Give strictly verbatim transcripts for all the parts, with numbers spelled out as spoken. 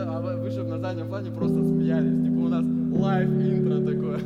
а вы же на заднем плане просто смеялись. Типа у нас лайв-интро такое.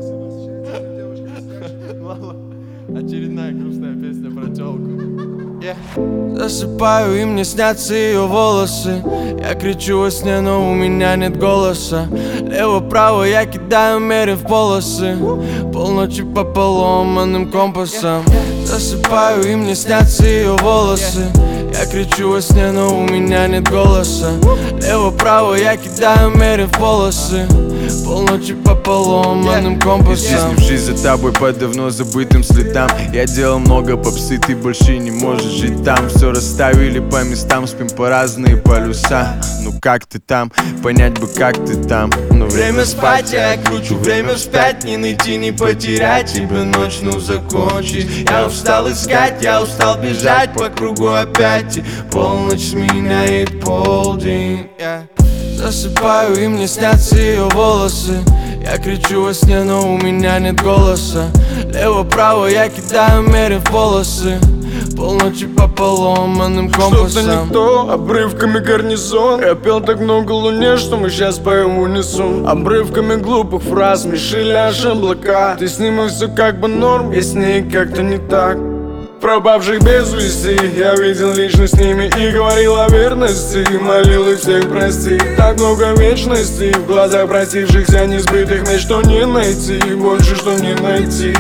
Очередная грустная песня про тёлку. Yeah. Засыпаю, и мне снятся ее волосы. Я кричу во сне, но у меня нет голоса. Лево-право я кидаю, мерив полосы. Полночи по поломанным компасам. Засыпаю, и мне снятся ее волосы. Я кричу во сне, но у меня нет голоса. Лево-право я кидаю, мерив полосы. Полночи по поломанным компасам. Изъяснившись за тобой по давно забытым следам. Я делал много попсы, ты больше не можешь жить там. Все расставили по местам, спим по разные полюса. Ну как ты там, понять бы как ты там. Но Время спать, я кручу время вспять. Не найти, не потерять тебя ночь, ну закончить. Я устал искать, я устал бежать по кругу опять. И полночь сменяет полдень, yeah. Засыпаю, и мне снятся ее волосы. Я кричу во сне, но у меня нет голоса. Лево-право я кидаю, мерив полосы. Полночи по поломанным компасам. Что-то не то, обрывками гарнизон. Я пел так много луне, что мы сейчас поем в унисон. Обрывками глупых фраз смешили аж облака. Ты с ним и все как бы норм, я с ней как-то не так. Пропавших без вести, я видел лично с ними и говорил о верности. Молил их всех простить. Так много вечности в глазах простившихся несбытых мечт, что не найти, больше что не найти.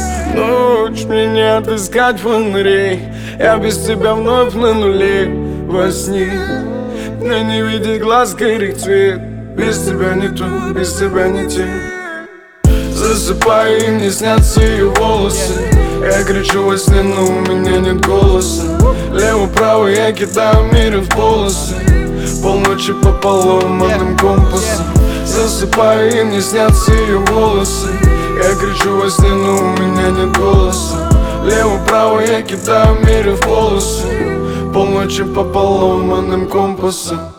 Ночь мне не отыскать фонарей. Я без тебя вновь на нуле во сне. Мне не видеть глаз горит цвет. Без тебя не то, без тебя не те. Засыпаю, и мне снятся ее волосы. Я кричу во сне, но у меня нет голоса. Лево-право я кидаю, мерив полосы. Полночи по поломанным компасам. Засыпаю, и мне снятся ее волосы. Я кричу во сне, но у меня нет голоса. Лево-право я кидаю, мерив полосы. Полночи по поломанным компасам.